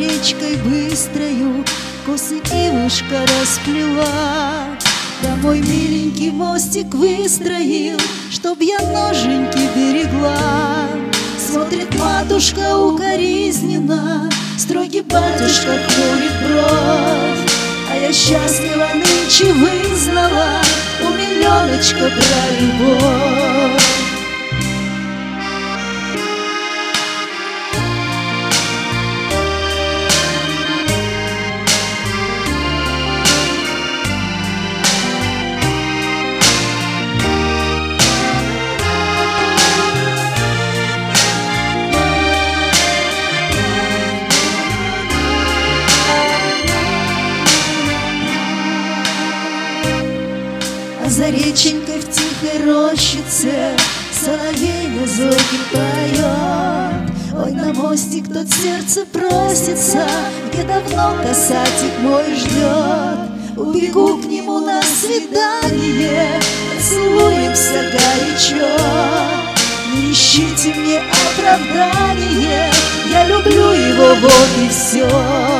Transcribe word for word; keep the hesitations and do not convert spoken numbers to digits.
речкой быстрою косы ивушка расплела. Да мой миленький мостик выстроил, чтоб я ноженьки берегла. Смотрит матушка укоризненно, строгий батюшка хмурит бровь. А я счастлива нынче вызнала у миллионочка про любовь. А за реченькой в тихой рощице соловей на зорьке поет. Ой, на мостик тот сердце просится, где давно касатик мой ждет. Убегу к нему на свидание, поцелуемся горячо. Не ищите мне оправдание, я люблю его, вот и все.